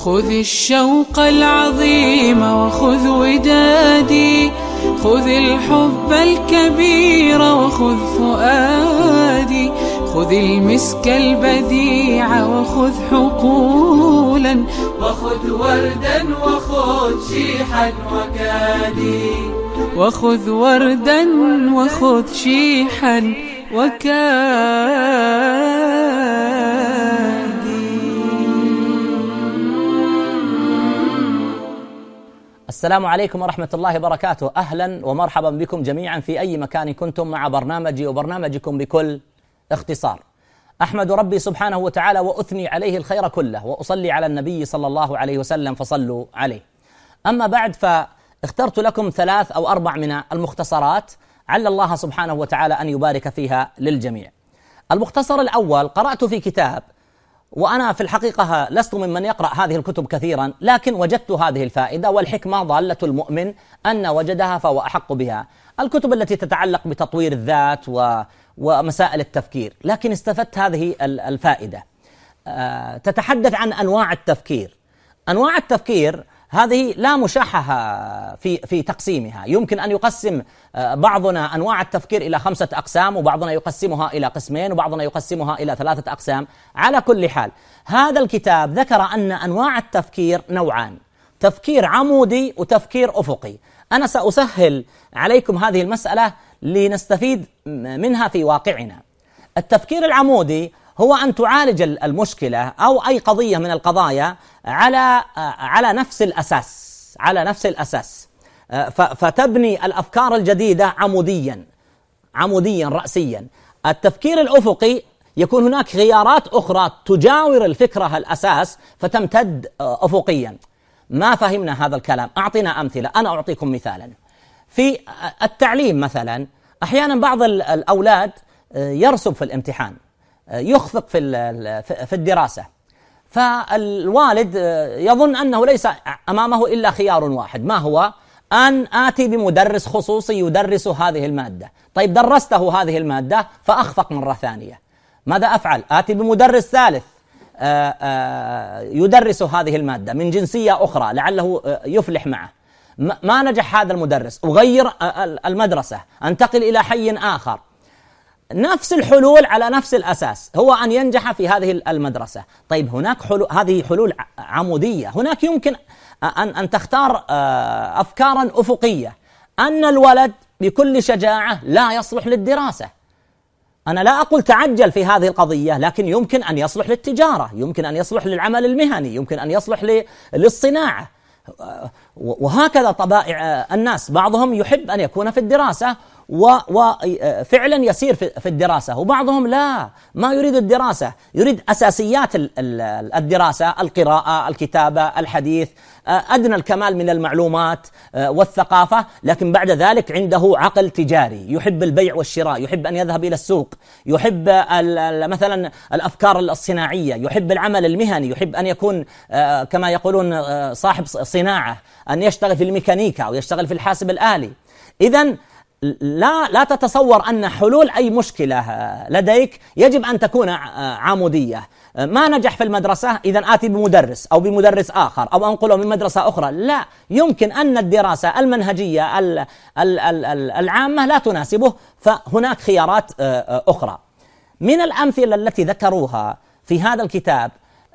خذ الشوق العظيم وخذ ودادي، خذ الحب الكبير وخذ فؤادي، خذ المسك البديع وخذ حقولا، وخذ وردا وخذ شيحا وكادي، وخذ وردا وخذ شيحا وكادي. السلام عليكم ورحمة الله وبركاته. أهلا ومرحبا بكم جميعا في أي مكان كنتم مع برنامجي وبرنامجكم بكل اختصار. أحمد ربي سبحانه وتعالى وأثني عليه الخير كله، وأصلي على النبي صلى الله عليه وسلم فصلوا عليه. أما بعد، فاخترت لكم 3 أو 4 من المختصرات عل الله سبحانه وتعالى أن يبارك فيها للجميع. المختصر الأول قرأت في كتاب، وأنا في الحقيقة لست ممن يقرأ هذه الكتب كثيرا، لكن وجدت هذه الفائدة، والحكمة ضالة المؤمن أن وجدها فهو أحق بها. الكتب التي تتعلق بتطوير الذات ومسائل التفكير، لكن استفدت هذه الفائدة. تتحدث عن أنواع التفكير. أنواع التفكير هذه لا مشاحة في تقسيمها. يمكن أن يقسم بعضنا أنواع التفكير إلى 5 أقسام، وبعضنا يقسمها إلى قسمين، وبعضنا يقسمها إلى 3 أقسام. على كل حال، هذا الكتاب ذكر أن أنواع التفكير نوعان: تفكير عمودي وتفكير أفقي. أنا سأسهل عليكم هذه المسألة لنستفيد منها في واقعنا. التفكير العمودي هو أن تعالج المشكلة أو أي قضية من القضايا على نفس الأساس، فتبني الأفكار الجديدة عموديا رأسيا. التفكير الأفقي يكون هناك خيارات أخرى تجاور الفكرة الأساس فتمتد أفقيا. ما فهمنا هذا الكلام؟ أعطينا أمثلة. أنا أعطيكم مثالا. في التعليم مثلا، أحيانا بعض الأولاد يرسب في الامتحان، يخفق في الدراسة، فالوالد يظن أنه ليس أمامه إلا خيار واحد. ما هو؟ أن آتي بمدرس خصوصي يدرس هذه المادة. طيب، درسته هذه المادة فأخفق مرة ثانية، ماذا أفعل؟ آتي بمدرس ثالث يدرس هذه المادة من جنسية أخرى لعله يفلح معه. ما نجح هذا المدرس، أغير المدرسة، أنتقل إلى حي آخر. نفس الحلول على نفس الأساس، هو أن ينجح في هذه المدرسة. طيب، هناك هذه حلول عمودية. هناك يمكن أن تختار أفكارا أفقية، أن الولد بكل شجاعة لا يصلح للدراسة. أنا لا أقول تعجل في هذه القضية، لكن يمكن أن يصلح للتجارة، يمكن أن يصلح للعمل المهني، يمكن أن يصلح للصناعة. وهكذا طبائع الناس. بعضهم يحب أن يكون في الدراسة وفعلا يسير في الدراسة، وبعضهم لا، ما يريد الدراسة، يريد أساسيات الدراسة: القراءة، الكتابة، الحديث، أدنى الكمال من المعلومات والثقافة. لكن بعد ذلك عنده عقل تجاري، يحب البيع والشراء، يحب أن يذهب إلى السوق، يحب مثلا الأفكار الصناعية، يحب العمل المهني، يحب أن يكون كما يقولون صاحب صناعة، أن يشتغل في الميكانيكا أو يشتغل في الحاسب الآلي. إذن لا تتصور أن حلول أي مشكلة لديك يجب أن تكون عمودية. ما نجح في المدرسة، إذن آتي بمدرس أو بمدرس آخر أو أنقله من مدرسة أخرى. لا، يمكن أن الدراسة المنهجية العامة لا تناسبه، فهناك خيارات أخرى. من الأمثلة التي ذكروها في هذا الكتاب،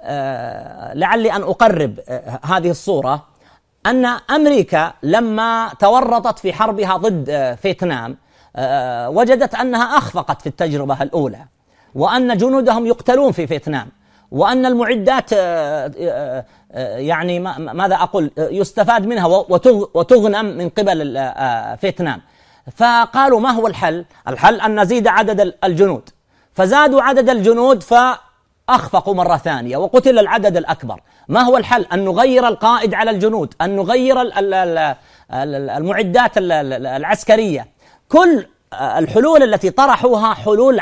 لعلي أن أقرب هذه الصورة، أن أمريكا لما تورطت في حربها ضد فيتنام وجدت أنها أخفقت في التجربة الأولى، وأن جنودهم يقتلون في فيتنام، وأن المعدات يعني ماذا أقول يستفاد منها وتغنم من قبل فيتنام. فقالوا: ما هو الحل؟ الحل أن نزيد عدد الجنود. فزادوا عدد الجنود فأخفقوا مرة ثانية وقتل العدد الأكبر. ما هو الحل؟ أن نغير القائد على الجنود، أن نغير المعدات العسكرية. كل الحلول التي طرحوها حلول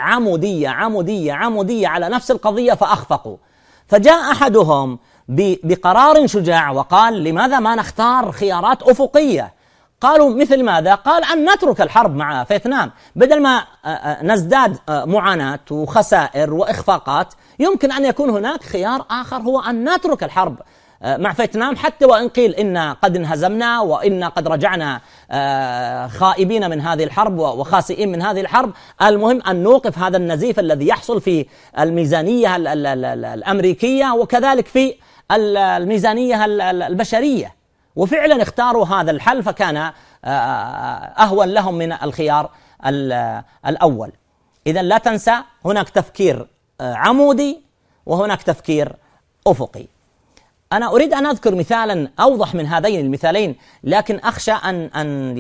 عمودية على نفس القضية، فأخفقوا. فجاء أحدهم بقرار شجاع وقال: لماذا ما نختار خيارات أفقية؟ قالوا: مثل ماذا؟ قال: أن نترك الحرب مع فيتنام، بدل ما نزداد معاناة وخسائر وإخفاقات، يمكن أن يكون هناك خيار آخر، هو أن نترك الحرب مع فيتنام، حتى وإن قيل إن قد انهزمنا وإن قد رجعنا خائبين من هذه الحرب وخاسئين من هذه الحرب. المهم أن نوقف هذا النزيف الذي يحصل في الميزانية الأمريكية وكذلك في الميزانية البشرية. وفعلا اختاروا هذا الحل، فكان أهون لهم من الخيار الأول. إذن لا تنسى هناك تفكير عمودي وهناك تفكير أفقي. أنا أريد أن أذكر مثالا أوضح من هذين المثالين، لكن أخشى أن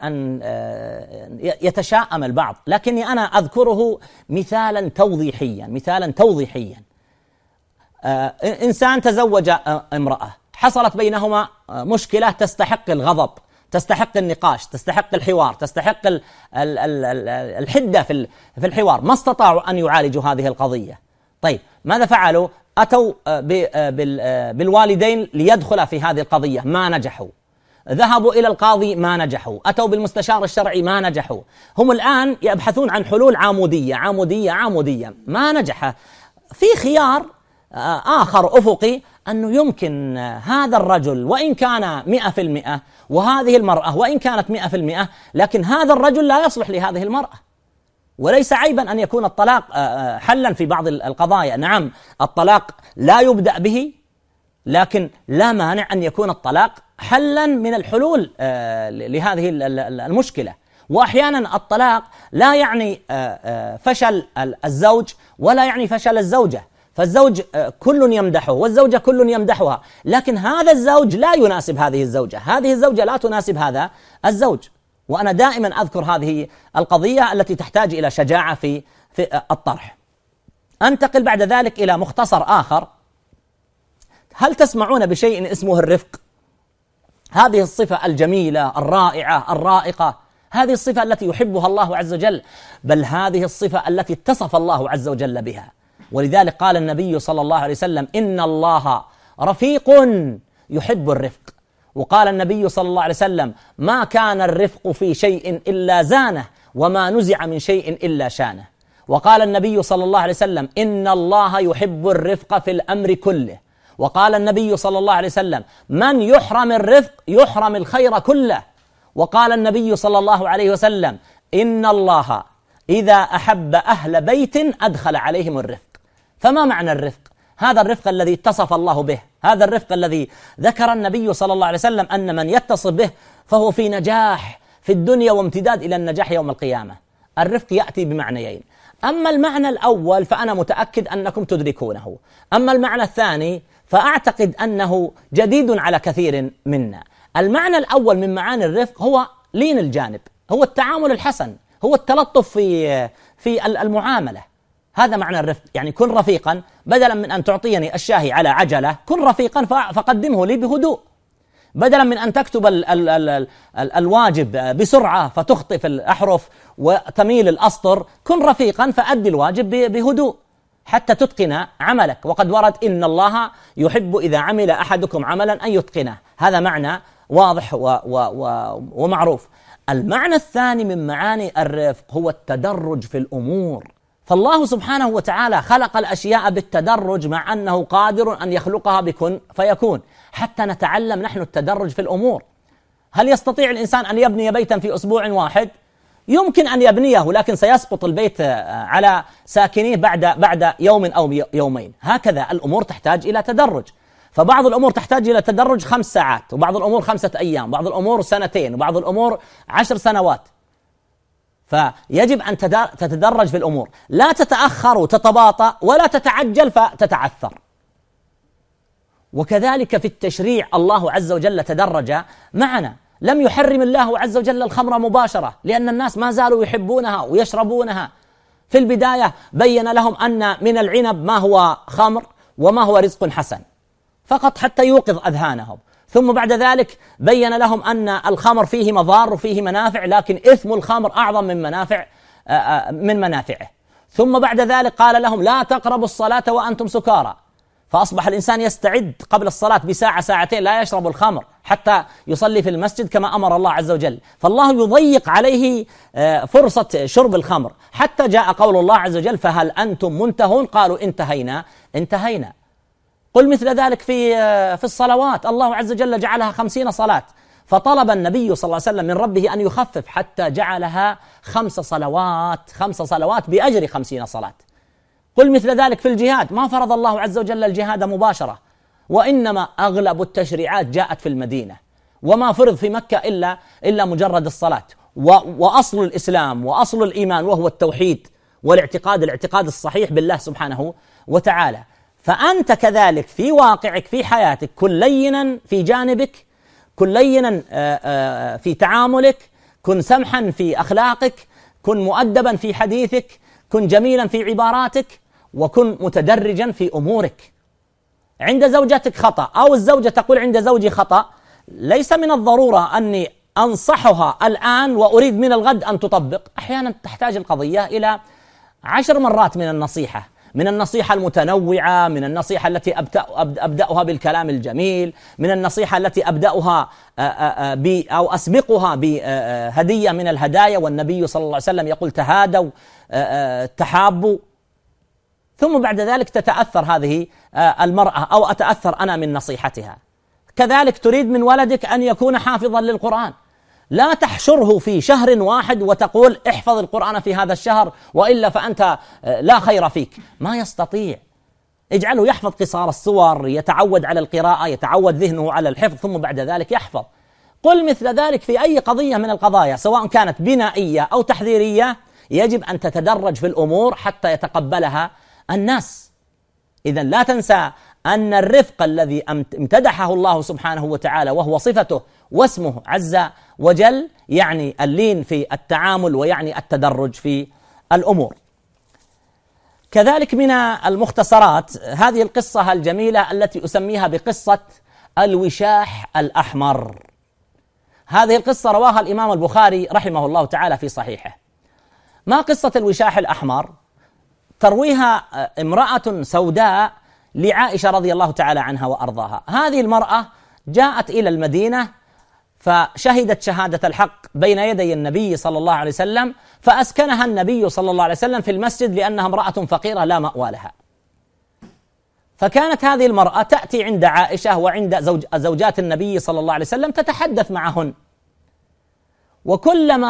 يتشائم البعض، لكني أنا أذكره مثالا توضيحيا. إنسان تزوج امرأة، حصلت بينهما مشكلة تستحق الغضب، تستحق النقاش، تستحق الحوار، تستحق الحدة في الحوار، ما استطاعوا أن يعالجوا هذه القضية. طيب ماذا فعلوا؟ أتوا بالوالدين ليدخل في هذه القضية، ما نجحوا. ذهبوا إلى القاضي، ما نجحوا. أتوا بالمستشار الشرعي، ما نجحوا. هم الآن يبحثون عن حلول عمودية، ما نجح. في خيار آخر أفقي، أنه يمكن هذا الرجل وإن كان 100% وهذه المرأة وإن كانت 100%، لكن هذا الرجل لا يصلح لهذه المرأة. وليس عيبا أن يكون الطلاق حلا في بعض القضايا. نعم، الطلاق لا يبدأ به، لكن لا مانع أن يكون الطلاق حلا من الحلول لهذه المشكلة. وأحيانا الطلاق لا يعني فشل الزوج ولا يعني فشل الزوجة، فالزوج كل يمدحه والزوجة كل يمدحها، لكن هذا الزوج لا يناسب هذه الزوجة، هذه الزوجة لا تناسب هذا الزوج. وأنا دائما أذكر هذه القضية التي تحتاج إلى شجاعة في الطرح. أنتقل بعد ذلك إلى مختصر آخر. هل تسمعون بشيء اسمه الرفق؟ هذه الصفة الجميلة الرائعة الرائقة، هذه الصفة التي يحبها الله عز وجل، بل هذه الصفة التي اتصف الله عز وجل بها. ولذلك قال النبي صلى الله عليه وسلم: إن الله رفيق يحب الرفق. وقال النبي صلى الله عليه وسلم: ما كان الرفق في شيء إلا زانه، وما نزع من شيء إلا شانه. وقال النبي صلى الله عليه وسلم: إن الله يحب الرفق في الأمر كله. وقال النبي صلى الله عليه وسلم: من يحرم الرفق يحرم الخير كله. وقال النبي صلى الله عليه وسلم: إن الله إذا أحب أهل بيت أدخل عليهم الرفق. فما معنى الرفق؟ هذا الرفق الذي اتصف الله به، هذا الرفق الذي ذكر النبي صلى الله عليه وسلم أن من يتصف به فهو في نجاح في الدنيا وامتداد إلى النجاح يوم القيامة. الرفق يأتي بمعنيين، أما المعنى الأول فأنا متأكد أنكم تدركونه، أما المعنى الثاني فأعتقد أنه جديد على كثير منا. المعنى الأول من معاني الرفق هو لين الجانب، هو التعامل الحسن، هو التلطف في المعاملة. هذا معنى الرفق، يعني كن رفيقا، بدلا من أن تعطيني الشاهي على عجلة كن رفيقا فقدمه لي بهدوء، بدلا من أن تكتب الواجب بسرعة فتخطئ في الأحرف وتميل الأسطر، كن رفيقا فأدي الواجب بهدوء حتى تتقن عملك. وقد ورد: إن الله يحب إذا عمل أحدكم عملا أن يتقنه. هذا معنى واضح ومعروف. المعنى الثاني من معاني الرفق هو التدرج في الأمور. فالله سبحانه وتعالى خلق الأشياء بالتدرج، مع أنه قادر أن يخلقها بكن فيكون، حتى نتعلم نحن التدرج في الأمور. هل يستطيع الإنسان أن يبني بيتا في أسبوع واحد؟ يمكن أن يبنيه، لكن سيسقط البيت على ساكنيه بعد يوم أو يومين. هكذا الأمور تحتاج إلى تدرج. فبعض الأمور تحتاج إلى تدرج 5 ساعات، وبعض الأمور 5 أيام، بعض الأمور 2 وبعض الأمور 10 سنوات. فيجب أن تتدرج في الأمور، لا تتأخر وتتباطأ ولا تتعجل فتتعثر. وكذلك في التشريع الله عز وجل تدرج معنا. لم يحرم الله عز وجل الخمر مباشرة، لأن الناس ما زالوا يحبونها ويشربونها. في البداية بين لهم أن من العنب ما هو خمر وما هو رزق حسن، فقط حتى يوقظ أذهانهم. ثم بعد ذلك بين لهم أن الخمر فيه مضار وفيه منافع، لكن إثم الخمر أعظم من منافعه. ثم بعد ذلك قال لهم: لا تقربوا الصلاة وأنتم سكارى. فأصبح الإنسان يستعد قبل الصلاة بساعة 2 لا يشرب الخمر حتى يصلي في المسجد كما أمر الله عز وجل. فالله يضيق عليه فرصة شرب الخمر، حتى جاء قول الله عز وجل: فهل أنتم منتهون؟ قالوا: انتهينا. قل مثل ذلك في الصلوات، الله عز وجل جعلها 50 صلاة، فطلب النبي صلى الله عليه وسلم من ربه أن يخفف حتى جعلها 5 صلوات بأجر 50 صلاة. قل مثل ذلك في الجهاد، ما فرض الله عز وجل الجهاد مباشرة، وإنما أغلب التشريعات جاءت في المدينة، وما فرض في مكة إلا مجرد الصلاة. وأصل الإسلام وأصل الإيمان وهو التوحيد الاعتقاد الصحيح بالله سبحانه وتعالى. فأنت كذلك في واقعك في حياتك كن لينا في جانبك، كن لينا في تعاملك، كن سمحا في أخلاقك، كن مؤدبا في حديثك، كن جميلا في عباراتك، وكن متدرجا في أمورك. عند زوجتك خطأ أو الزوجة تقول عند زوجي خطأ، ليس من الضرورة أني أنصحها الآن وأريد من الغد أن تطبق. أحيانا تحتاج القضية إلى 10 مرات من النصيحة المتنوعة، من النصيحة التي أبدأها بالكلام الجميل، من النصيحة التي أبدأها أو أسبقها بهدية من الهدايا، والنبي صلى الله عليه وسلم يقول تهادوا تحابوا. ثم بعد ذلك تتأثر هذه المرأة أو أتأثر أنا من نصيحتها. كذلك تريد من ولدك أن يكون حافظا للقرآن، لا تحشره في شهر واحد وتقول احفظ القرآن في هذا الشهر وإلا فأنت لا خير فيك. ما يستطيع. اجعله يحفظ قصار السور، يتعود على القراءة، يتعود ذهنه على الحفظ، ثم بعد ذلك يحفظ. قل مثل ذلك في أي قضية من القضايا سواء كانت بنائية أو تحذيرية، يجب أن تتدرج في الأمور حتى يتقبلها الناس. إذن لا تنسى أن الرفق الذي امتدحه الله سبحانه وتعالى وهو صفته واسمه عز وجل يعني اللين في التعامل ويعني التدرج في الأمور. كذلك من المختصرات هذه القصة الجميلة التي أسميها بقصة الوشاح الأحمر. هذه القصة رواها الإمام البخاري رحمه الله تعالى في صحيحه. ما قصة الوشاح الأحمر؟ ترويها امرأة سوداء لعائشة رضي الله تعالى عنها وأرضاها. هذه المرأة جاءت إلى المدينة فشهدت شهادة الحق بين يدي النبي صلى الله عليه وسلم، فأسكنها النبي صلى الله عليه وسلم في المسجد لأنها امرأة فقيرة لا مأوى لها. فكانت هذه المرأة تأتي عند عائشة وعند زوجات النبي صلى الله عليه وسلم تتحدث معهن، وكلما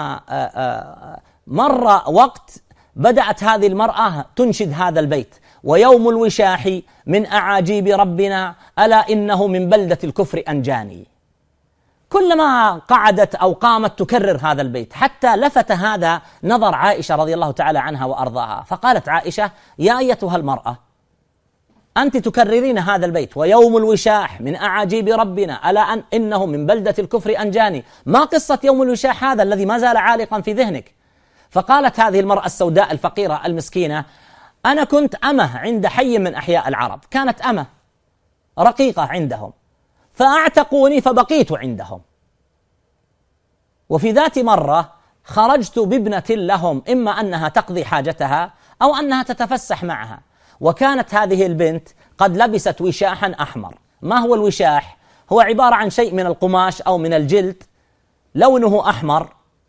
مر وقت بدأت هذه المرأة تنشد هذا البيت: ويوم الوشاح من أعاجيب ربنا ألا إنه من بلدة الكفر أنجاني. كلما قعدت أو قامت تكرر هذا البيت حتى لفت هذا نظر عائشة رضي الله تعالى عنها وأرضاها، فقالت عائشة: يا أيتها المرأة، أنت تكررين هذا البيت ويوم الوشاح من أعاجيب ربنا ألا إنه من بلدة الكفر أنجاني، ما قصة يوم الوشاح هذا الذي ما زال عالقا في ذهنك؟ فقالت هذه المرأة السوداء الفقيرة المسكينة: أنا كنت أمه عند حي من أحياء العرب، كانت أمه رقيقة عندهم، فأعتقوني فبقيت عندهم، وفي ذات مرة خرجت بابنة لهم إما أنها تقضي حاجتها أو أنها تتفسح معها، وكانت هذه البنت قد لبست وشاحا أحمر. ما هو الوشاح؟ هو عبارة عن شيء من القماش أو من الجلد لونه أحمر،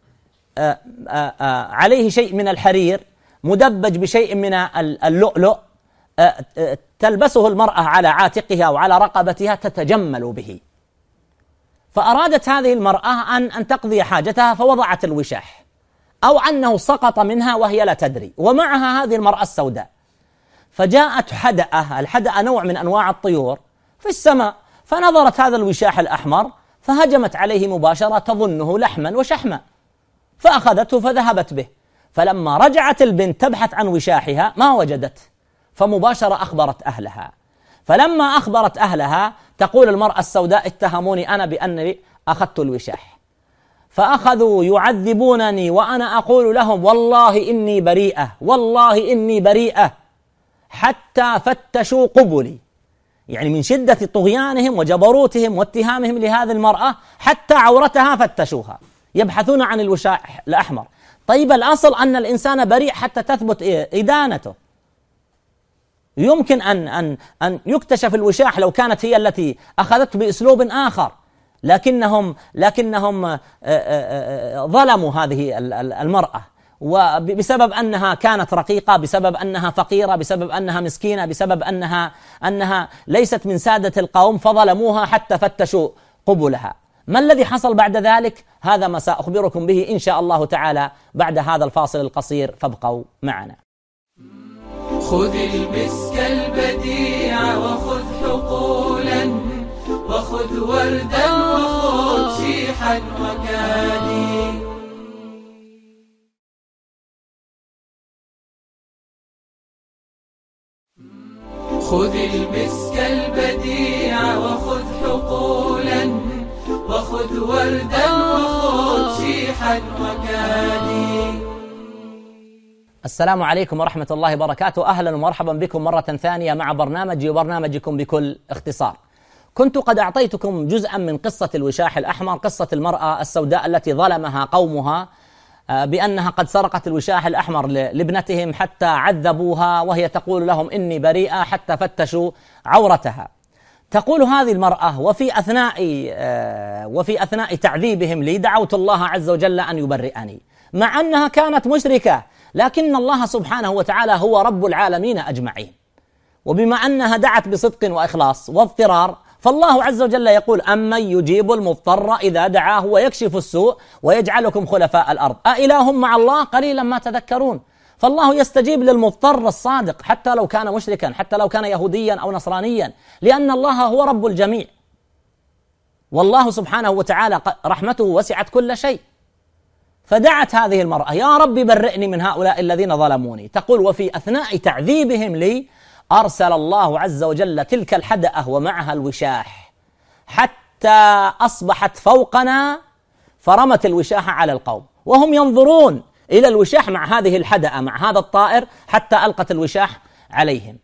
عليه شيء من الحرير مدبج بشيء من اللؤلؤ، تلبسه المرأة على عاتقها وعلى رقبتها تتجمل به. فأرادت هذه المرأة أن تقضي حاجتها فوضعت الوشاح، أو أنه سقط منها وهي لا تدري، ومعها هذه المرأة السوداء. فجاءت حدأة، الحدأة نوع من أنواع الطيور في السماء، فنظرت هذا الوشاح الأحمر فهجمت عليه مباشرة تظنه لحما وشحما، فأخذته فذهبت به. فلما رجعت البنت تبحث عن وشاحها ما وجدت، فمباشرة أخبرت أهلها. فلما أخبرت أهلها تقول المرأة السوداء: اتهموني أنا بأني أخذت الوشاح، فأخذوا يعذبونني وأنا أقول لهم والله إني بريئة، والله إني بريئة، حتى فتشوا قبلي. يعني من شدة طغيانهم وجبروتهم واتهامهم لهذه المرأة حتى عورتها فتشوها، يبحثون عن الوشاح الأحمر. طيب الأصل أن الإنسان بريء حتى تثبت إدانته. يمكن أن يكتشف الوشاح لو كانت هي التي أخذته بأسلوب آخر، لكنهم ظلموا هذه المرأة وبسبب أنها كانت رقيقة، بسبب أنها فقيرة، بسبب أنها مسكينة، بسبب أنها ليست من سادة القوم، فظلموها حتى فتشوا قبلها. ما الذي حصل بعد ذلك؟ هذا ما سأخبركم به إن شاء الله تعالى بعد هذا الفاصل القصير، فابقوا معنا. خذ المسك البديع وخذ حقولا، وخذ وردا وخذ شيحا وكادي. خذ المسك البديع وخذ حقولا، وخذ وردا وخذ شيحا وكادي. السلام عليكم ورحمة الله وبركاته. أهلا ومرحبا بكم مرة ثانية مع برنامجي وبرنامجكم بكل اختصار. كنت قد أعطيتكم جزءا من قصة الوشاح الأحمر، قصة المرأة السوداء التي ظلمها قومها بأنها قد سرقت الوشاح الأحمر لابنتهم حتى عذبوها، وهي تقول لهم إني بريئة حتى فتشوا عورتها. تقول هذه المرأة: وفي أثناء تعذيبهم لي دعوت الله عز وجل أن يبرئني، مع أنها كانت مشركة، لكن الله سبحانه وتعالى هو رب العالمين أجمعين، وبما أنها دعت بصدق وإخلاص واضطرار، فالله عز وجل يقول: أمن يجيب المضطر إذا دعاه ويكشف السوء ويجعلكم خلفاء الأرض أإله مع الله قليلا ما تذكرون. فالله يستجيب للمضطر الصادق حتى لو كان مشركا، حتى لو كان يهوديا أو نصرانيا، لأن الله هو رب الجميع، والله سبحانه وتعالى رحمته وسعت كل شيء. فدعت هذه المرأة: يا رب برئني من هؤلاء الذين ظلموني. تقول: وفي أثناء تعذيبهم لي أرسل الله عز وجل تلك الحدأة ومعها الوشاح حتى أصبحت فوقنا، فرمت الوشاح على القوم وهم ينظرون إلى الوشاح مع هذه الحدأة، مع هذا الطائر، حتى ألقت الوشاح عليهم،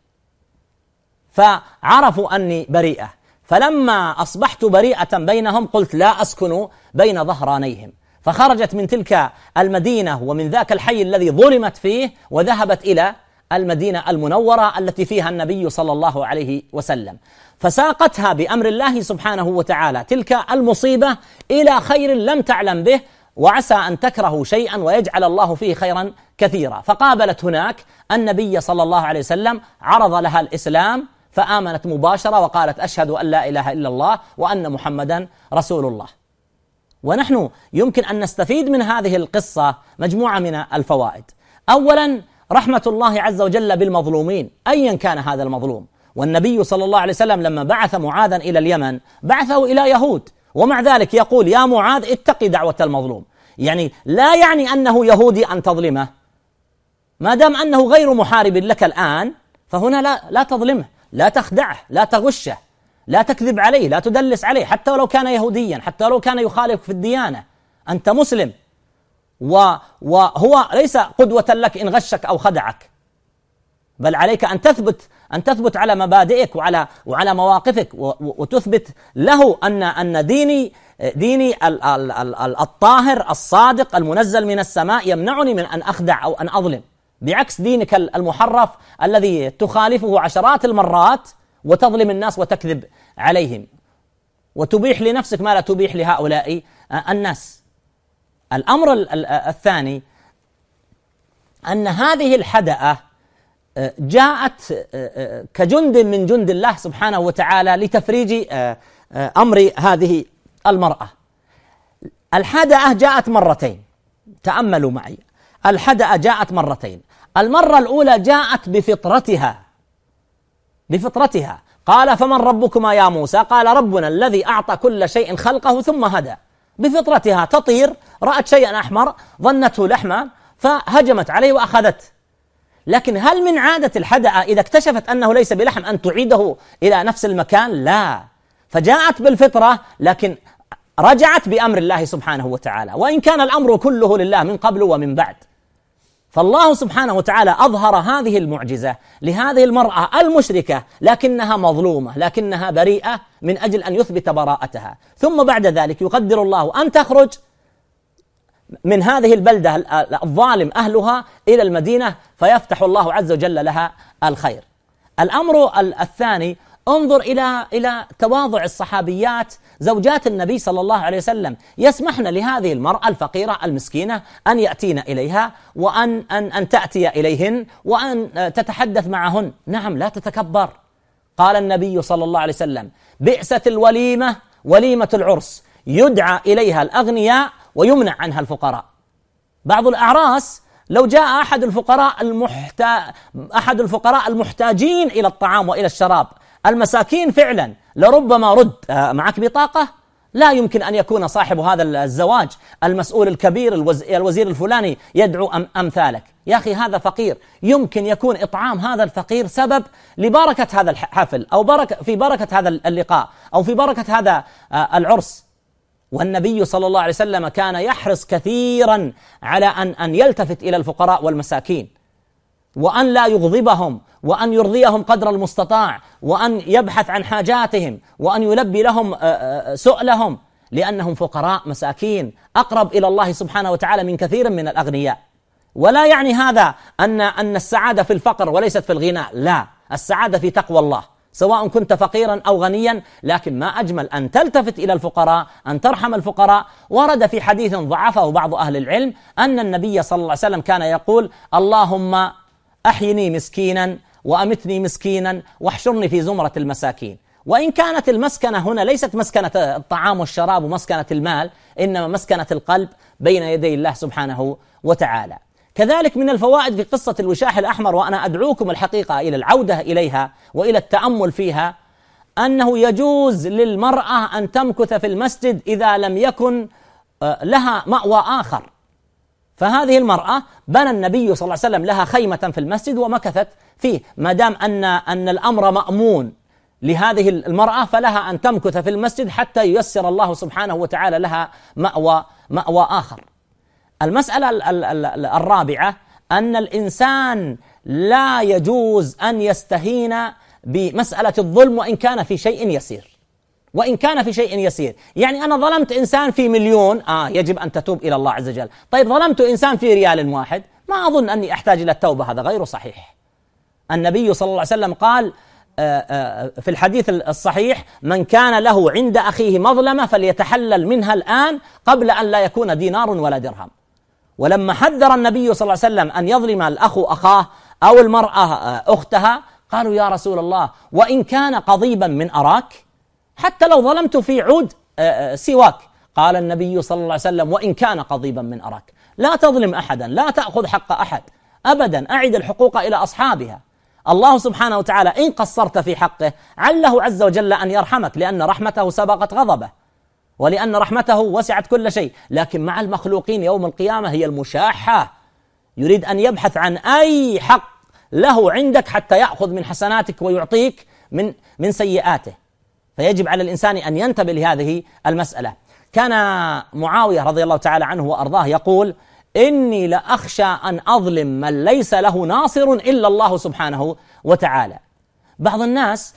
فعرفوا أني بريئة. فلما أصبحت بريئة بينهم قلت: لا أسكن بين ظهرانيهم. فخرجت من تلك المدينة ومن ذاك الحي الذي ظلمت فيه، وذهبت إلى المدينة المنورة التي فيها النبي صلى الله عليه وسلم، فساقتها بأمر الله سبحانه وتعالى تلك المصيبة إلى خير لم تعلم به، وعسى أن تكرهوا شيئا ويجعل الله فيه خيرا كثيرا. فقابلت هناك النبي صلى الله عليه وسلم، عرض لها الإسلام فآمنت مباشرة وقالت: أشهد أن لا إله إلا الله وأن محمدا رسول الله. ونحن يمكن أن نستفيد من هذه القصة مجموعة من الفوائد. أولا، رحمة الله عز وجل بالمظلومين أيا كان هذا المظلوم. والنبي صلى الله عليه وسلم لما بعث معاذا إلى اليمن بعثه إلى يهود، ومع ذلك يقول: يا معاذ اتقي دعوة المظلوم. يعني لا يعني أنه يهودي أن تظلمه، ما دام أنه غير محارب لك الآن، فهنا لا تظلمه، لا تخدعه، لا تغشه، لا تكذب عليه، لا تدلس عليه، حتى ولو كان يهوديا، حتى ولو كان يخالف في الديانة. أنت مسلم، وهو ليس قدوة لك إن غشك أو خدعك، بل عليك أن تثبت على مبادئك وعلى مواقفك، وتثبت له أن ديني الطاهر الصادق المنزل من السماء يمنعني من أن أخدع أو أن أظلم، بعكس دينك المحرف الذي تخالفه عشرات المرات وتظلم الناس وتكذب عليهم وتبيح لنفسك ما لا تبيح لهؤلاء الناس. الأمر الثاني أن هذه الحدأة جاءت كجند من جند الله سبحانه وتعالى لتفريج أمر هذه المرأة. الحدأة جاءت مرتين، تأملوا معي، الحدأة جاءت مرتين. المرة الأولى جاءت بفطرتها، قال: فمن ربكما يا موسى؟ قال: ربنا الذي أعطى كل شيء خلقه ثم هدى. بفطرتها تطير، رأت شيئا أحمر ظنته لحما فهجمت عليه وأخذته. لكن هل من عادة الحدأة إذا اكتشفت أنه ليس بلحم أن تعيده إلى نفس المكان؟ لا، فجاءت بالفطرة، لكن رجعت بأمر الله سبحانه وتعالى، وإن كان الأمر كله لله من قبل ومن بعد. فالله سبحانه وتعالى أظهر هذه المعجزة لهذه المرأة المشركة، لكنها مظلومة، لكنها بريئة، من أجل أن يثبت براءتها. ثم بعد ذلك يقدر الله أن تخرج من هذه البلدة الظالم أهلها إلى المدينة، فيفتح الله عز وجل لها الخير. الأمر الثاني انظر إلى تواضع الصحابيات زوجات النبي صلى الله عليه وسلم، يسمحن لهذه المرأة الفقيرة المسكينة أن يأتين إليها وأن تأتي إليهن وأن تتحدث معهن. نعم، لا تتكبر. قال النبي صلى الله عليه وسلم: بئست الوليمة وليمة العرس، يدعى إليها الأغنياء ويمنع عنها الفقراء. بعض الأعراس لو جاء أحد الفقراء المحتاجين إلى الطعام وإلى الشراب، المساكين فعلا، لربما رد: معك بطاقة؟ لا يمكن أن يكون صاحب هذا الزواج المسؤول الكبير الوزير الفلاني يدعو أمثالك. يا أخي هذا فقير، يمكن يكون إطعام هذا الفقير سبب لبركة هذا الحفل، أو في بركة هذا اللقاء، أو في بركة هذا العرس. والنبي صلى الله عليه وسلم كان يحرص كثيرا على أن يلتفت إلى الفقراء والمساكين، وأن لا يغضبهم، وأن يرضيهم قدر المستطاع، وأن يبحث عن حاجاتهم، وأن يلبي لهم سؤلهم، لأنهم فقراء مساكين أقرب إلى الله سبحانه وتعالى من كثير من الأغنياء. ولا يعني هذا أن السعادة في الفقر وليست في الغنى، لا، السعادة في تقوى الله، سواء كنت فقيرا أو غنيا، لكن ما أجمل أن تلتفت إلى الفقراء، أن ترحم الفقراء. ورد في حديث ضعفه بعض أهل العلم أن النبي صلى الله عليه وسلم كان يقول: اللهم أحيني مسكينا وأمتني مسكينا واحشرني في زمرة المساكين. وإن كانت المسكنة هنا ليست مسكنة الطعام والشراب ومسكنة المال، إنما مسكنة القلب بين يدي الله سبحانه وتعالى. كذلك من الفوائد في قصة الوشاح الأحمر، وأنا أدعوكم الحقيقة إلى العودة إليها وإلى التأمل فيها، أنه يجوز للمرأة أن تمكث في المسجد إذا لم يكن لها مأوى آخر. فهذه المرأة بنى النبي صلى الله عليه وسلم لها خيمة في المسجد ومكثت فيه، ما دام أن الأمر مأمون لهذه المرأة فلها أن تمكث في المسجد حتى ييسر الله سبحانه وتعالى لها مأوى آخر. المسألة الرابعة أن الإنسان لا يجوز أن يستهين بمسألة الظلم وإن كان في شيء يسير، وإن كان في شيء يسير. يعني أنا ظلمت إنسان في 1,000,000، يجب أن تتوب إلى الله عز وجل. طيب ظلمت إنسان في 1 ريال، ما أظن أني أحتاج إلى التوبة، هذا غير صحيح. النبي صلى الله عليه وسلم قال في الحديث الصحيح: من كان له عند أخيه مظلمة فليتحلل منها الآن قبل أن لا يكون دينار ولا درهم. ولما حذر النبي صلى الله عليه وسلم أن يظلم الأخ أخاه أو المرأة أختها، قالوا: يا رسول الله، وإن كان قضيبا من أراك، حتى لو ظلمت في عود سواك. قال النبي صلى الله عليه وسلم: وإن كان قضيبا من أراك. لا تظلم أحدا، لا تأخذ حق أحد أبدا، أعد الحقوق إلى أصحابها. الله سبحانه وتعالى إن قصرت في حقه عله عز وجل أن يرحمك، لأن رحمته سبقت غضبه، ولأن رحمته وسعت كل شيء. لكن مع المخلوقين يوم القيامة هي المشاحة، يريد أن يبحث عن أي حق له عندك حتى يأخذ من حسناتك ويعطيك من سيئاته. فيجب على الإنسان أن ينتبه لهذه المسألة. كان معاوية رضي الله تعالى عنه وأرضاه يقول: إني لأخشى أن أظلم من ليس له ناصر إلا الله سبحانه وتعالى. بعض الناس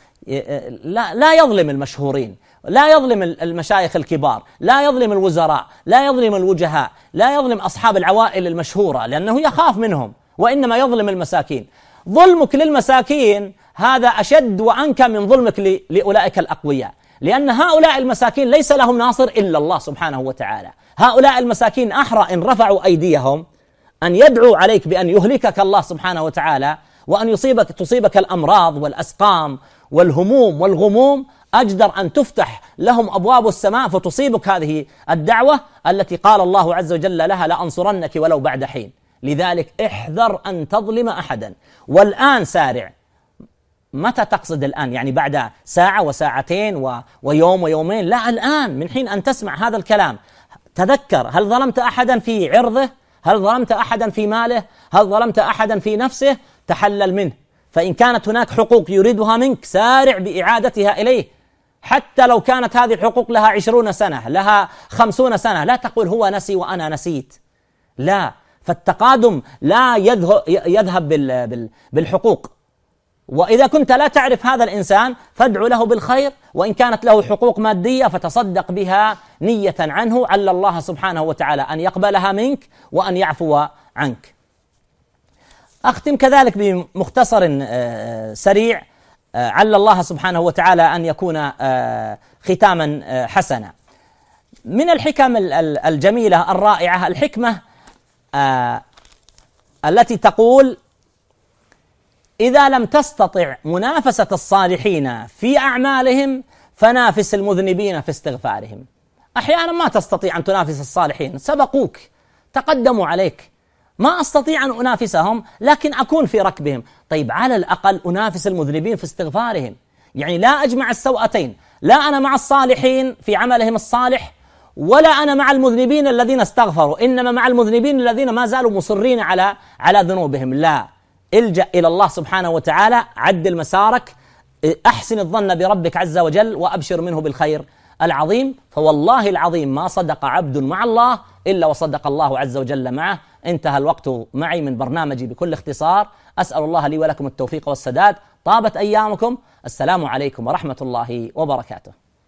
لا يظلم المشهورين، لا يظلم المشايخ الكبار، لا يظلم الوزراء، لا يظلم الوجهاء، لا يظلم أصحاب العوائل المشهورة لأنه يخاف منهم، وإنما يظلم المساكين. ظلمك للمساكين هذا أشد وأنكى من ظلمك لأولئك الأقوياء، لأن هؤلاء المساكين ليس لهم ناصر إلا الله سبحانه وتعالى. هؤلاء المساكين أحرى إن رفعوا أيديهم أن يدعوا عليك بأن يهلكك الله سبحانه وتعالى، وأن تصيبك الأمراض والأسقام والهموم والغموم، أجدر أن تفتح لهم أبواب السماء فتصيبك هذه الدعوة التي قال الله عز وجل لها: لأنصرنك ولو بعد حين. لذلك احذر أن تظلم أحدا. والآن سارع. متى تقصد الآن؟ يعني بعد ساعة وساعتين ويوم ويومين؟ لا، الآن، من حين أن تسمع هذا الكلام. تذكر: هل ظلمت أحدا في عرضه؟ هل ظلمت أحدا في ماله؟ هل ظلمت أحدا في نفسه؟ تحلل منه. فإن كانت هناك حقوق يريدها منك سارع بإعادتها إليه، حتى لو كانت هذه الحقوق لها 20 سنة، لها 50 سنة. لا تقول هو نسي وأنا نسيت، لا. فالتقادم لا يذهب بالحقوق. وإذا كنت لا تعرف هذا الإنسان فادعو له بالخير، وإن كانت له حقوق مادية فتصدق بها نية عنه، عل الله سبحانه وتعالى أن يقبلها منك وأن يعفو عنك. أختم كذلك بمختصر سريع عل الله سبحانه وتعالى أن يكون ختاما حسنا. من الحكم الجميلة الرائعة الحكمة التي تقول: إذا لم تستطع منافسة الصالحين في أعمالهم فنافس المذنبين في استغفارهم. أحيانا ما تستطيع أن تنافس الصالحين، سبقوك، تقدموا عليك، ما أستطيع أن أنافسهم لكن أكون في ركبهم. طيب على الأقل أنافس المذنبين في استغفارهم، يعني لا أجمع السوأتين، لا أنا مع الصالحين في عملهم الصالح ولا أنا مع المذنبين الذين استغفروا، إنما مع المذنبين الذين ما زالوا مصرين على ذنوبهم. لا، الجأ إلى الله سبحانه وتعالى، عدل مسارك، أحسن الظن بربك عز وجل، وأبشر منه بالخير العظيم. فوالله العظيم ما صدق عبد مع الله إلا وصدق الله عز وجل معه. انتهى الوقت معي من برنامجي بكل اختصار، أسأل الله لي ولكم التوفيق والسداد. طابت أيامكم، السلام عليكم ورحمة الله وبركاته.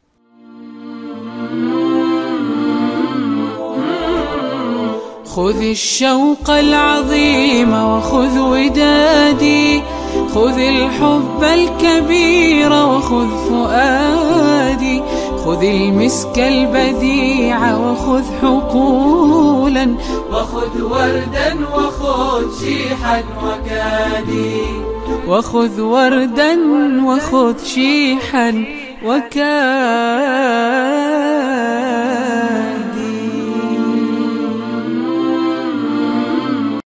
خذ الشوق العظيم وخذ ودادي، خذ الحب الكبير وخذ فؤادي، خذ المسك البديع وخذ حقولا، وخذ وردا وخذ شيحا وكادي، وخذ وردا وخذ شيحا وكادي.